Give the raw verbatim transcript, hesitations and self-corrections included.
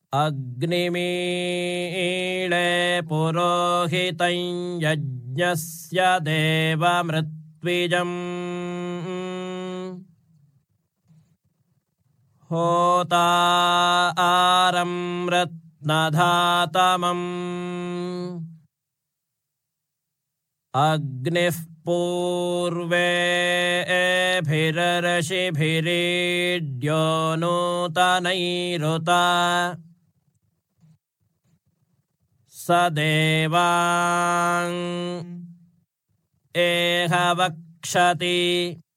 अग्निमीळे पुरोहितं यज्ञस्य देवमृत्विजम् होतारं रत्नधातमम् अग्निः पूर्वेभिरर्षिभिरीड्यो नूतनैरुता स देवान् एह वक्षति।